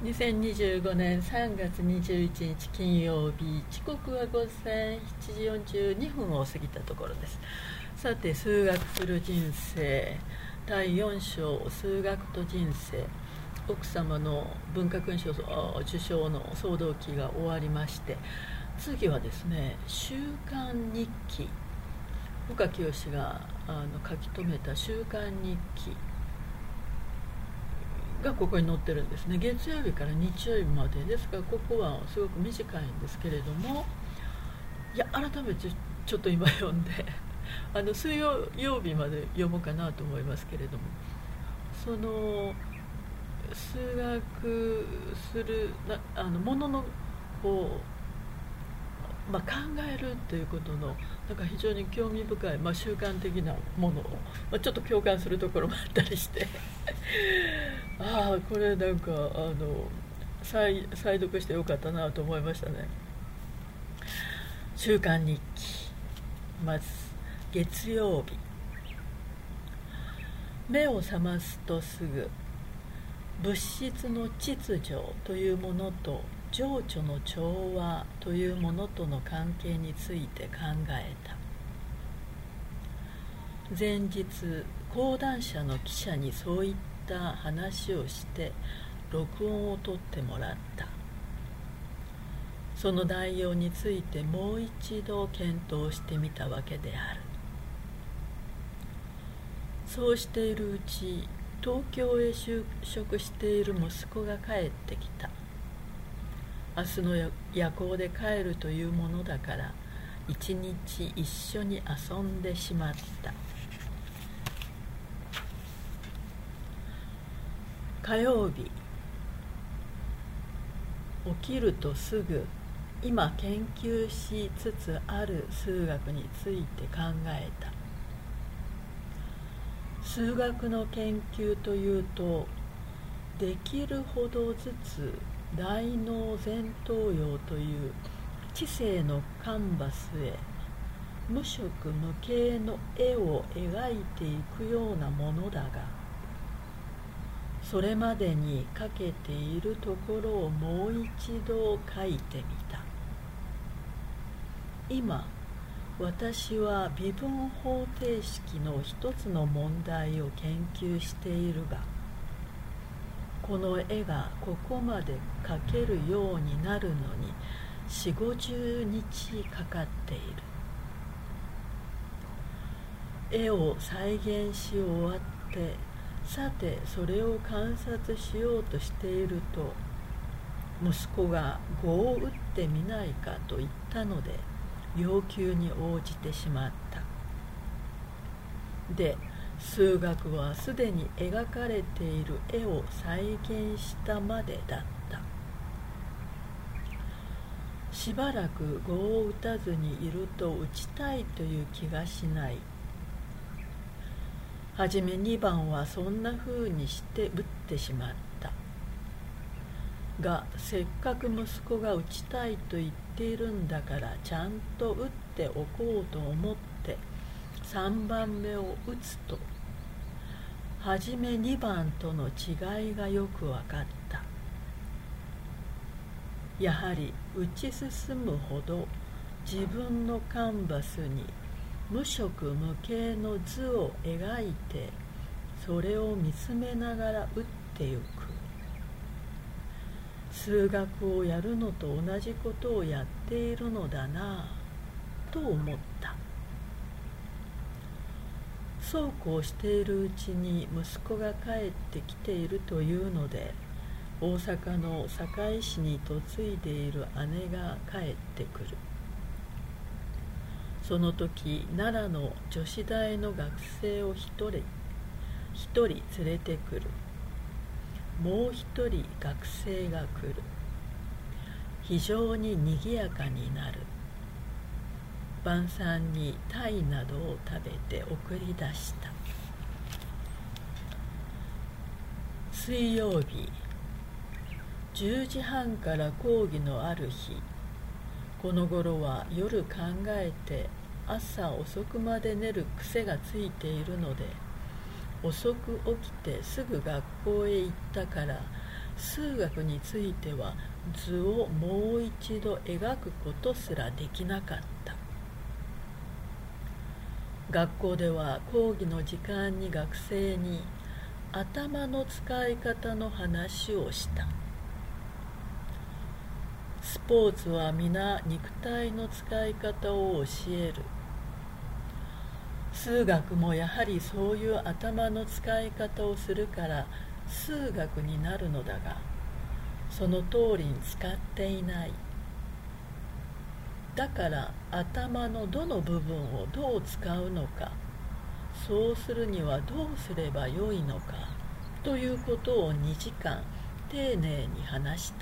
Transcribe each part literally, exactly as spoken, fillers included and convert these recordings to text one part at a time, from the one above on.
にせんにじゅうごねんさんがつにじゅういちにち金曜日、時刻は午前しちじよんじゅうにふんを過ぎたところです。さて、数学する人生だいよん章、数学と人生、奥様の文化勲章受賞の騒動期が終わりまして、次はですね、週刊日記、深清があの書き留めた週刊日記がここに載ってるんですね。月曜日から日曜日までですから、ここはすごく短いんですけれども、いや改めてちょっと今読んであの水曜日まで読もうかなと思いますけれども、その数学するなあのもののこう、まあ、考えるということのなんか非常に興味深い、まあ、習慣的なものを、まあ、ちょっと共感するところもあったりしてああこれなんかあの再, 再読してよかったなと思いましたね。週刊日記、まず月曜日。目を覚ますとすぐ、物質の秩序というものと情緒の調和というものとの関係について考えた。前日、講談社の記者にそういった話をして録音を取ってもらった。その内容についてもう一度検討してみたわけである。そうしているうち、東京へ就職している息子が帰ってきた。明日の夜行で帰るというものだから一日一緒に遊んでしまった。火曜日、起きるとすぐ今研究しつつある数学について考えた。数学の研究というと、できるほどずつ大脳前頭葉という知性のカンバスへ無色無形の絵を描いていくようなものだが、それまでに描けているところをもう一度描いてみた。今私は微分方程式の一つの問題を研究しているが、この絵がここまで描けるようになるのに四五十日かかっている。絵を再現し終わって、さてそれを観察しようとしていると、息子が碁を打ってみないかと言ったので要求に応じてしまった。で、数学はすでに描かれている絵を再現したまでだった。しばらく碁を打たずにいると打ちたいという気がしない。はじめにばんはそんなふうにして打ってしまった。が、せっかく息子が打ちたいと言っているんだからちゃんと打っておこうと思ってさんばんめを打つと、はじめにばんとの違いがよくわかった。やはり打ち進むほど自分のカンバスに無色無形の図を描いて、それを見つめながら打ってゆく。数学をやるのと同じことをやっているのだなぁと思った。そうこうしているうちに息子が帰ってきているというので、大阪の堺市に嫁いでいる姉が帰ってくる。その時、奈良の女子大の学生を一人一人連れてくる。もう一人学生が来る。非常ににぎやかになる。晩餐に鯛などを食べて送り出した。水曜日、じゅうじはんから講義のある日、この頃は夜考えて朝遅くまで寝る癖がついているので、遅く起きてすぐ学校へ行ったから数学については図をもう一度描くことすらできなかった。学校では講義の時間に学生に頭の使い方の話をした。スポーツは皆肉体の使い方を教える。数学もやはりそういう頭の使い方をするから数学になるのだが、その通りに使っていない。だから頭のどの部分をどう使うのか、そうするにはどうすればよいのかということをにじかん丁寧に話した。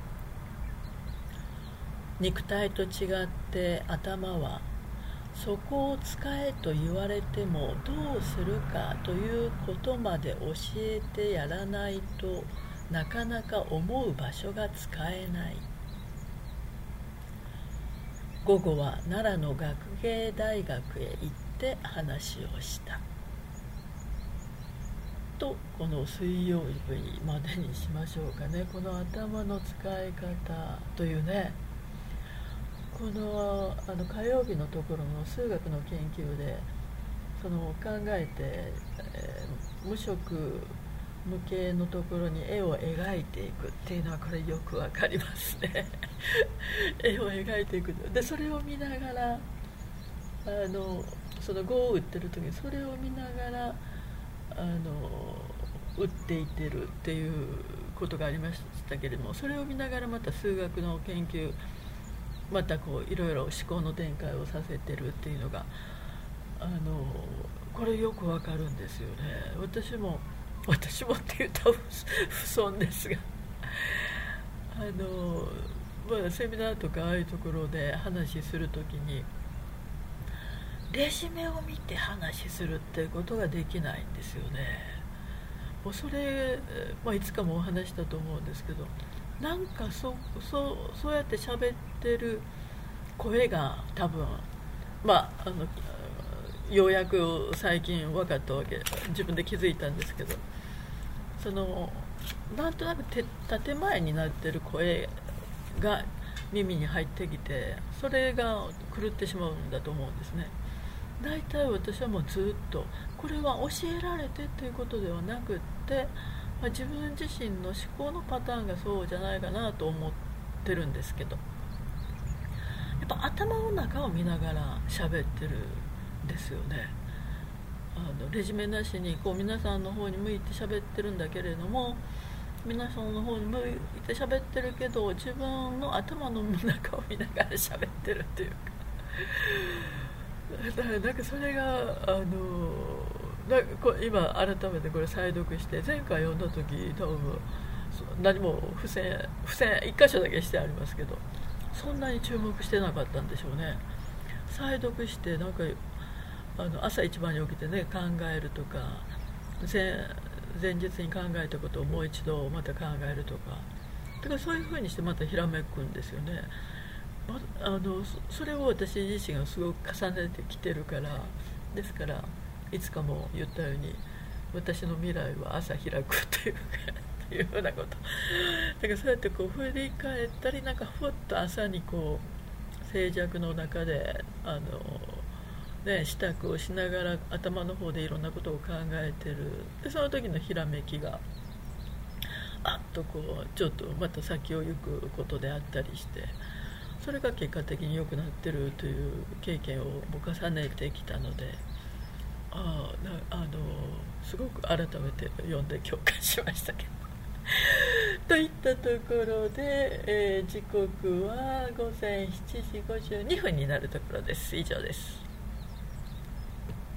肉体と違って頭はそこを使えと言われてもどうするかということまで教えてやらないとなかなか思う場所が使えない。午後は奈良の学芸大学へ行って話をしたと、この水曜日までにしましょうかね。この頭の使い方というね、この、あの火曜日のところの数学の研究でその考えて、えー、無色無形のところに絵を描いていくっていうのはこれよくわかりますね絵を描いていくで、それを見ながらあのその碁を打ってる時にそれを見ながらあの打っていってるっていうことがありましたけれども、それを見ながらまた数学の研究またこういろいろ思考の展開をさせてるっていうのがあのこれよくわかるんですよね。私も私もって言ったら不損ですがあの、まあ、セミナーとかああいうところで話するときにレジュメを見て話するっていうことができないんですよね。もうそれ、まあ、いつかもお話したと思うんですけど、なんか そ, そ, そうやって喋ってる声が多分まああのようやく最近分かったわけ、自分で気づいたんですけど、そのなんとなくて建前になってる声が耳に入ってきて、それが狂ってしまうんだと思うんですね。大体私はもうずっとこれは教えられてということではなくって、まあ、自分自身の思考のパターンがそうじゃないかなと思ってるんですけど、やっぱ頭の中を見ながら喋ってるんですよね。あのレジュメなしにこう皆さんの方に向いて喋ってるんだけれども、皆さんの方に向いて喋ってるけど自分の頭の中を見ながら喋ってるっていうかだからなんかそれがあのなんかこ今改めてこれ再読して、前回読んだ時多分何も付箋付箋いっ箇所だけしてありますけど、そんなに注目してなかったんでしょうね。再読してなんかあの朝一番に起きてね考えるとか、前, 前日に考えたことをもう一度また考えるとか、だからそういうふうにしてまたひらめくんですよね。あの そ, それを私自身がすごく重ねてきてるから、ですからいつかも言ったように私の未来は朝開くというかというようなこと、だからそうやってこう振り返ったり、なんかふっと朝にこう静寂の中であのね、支度をしながら頭の方でいろんなことを考えてる。でその時のひらめきがあっとこうちょっとまた先を行くことであったりして、それが結果的に良くなってるという経験を重ねてきたので、ああのすごく改めて読んで共感しましたけどといったところで、えー、時刻はごぜんしちじごじゅうにふんになるところです。以上です。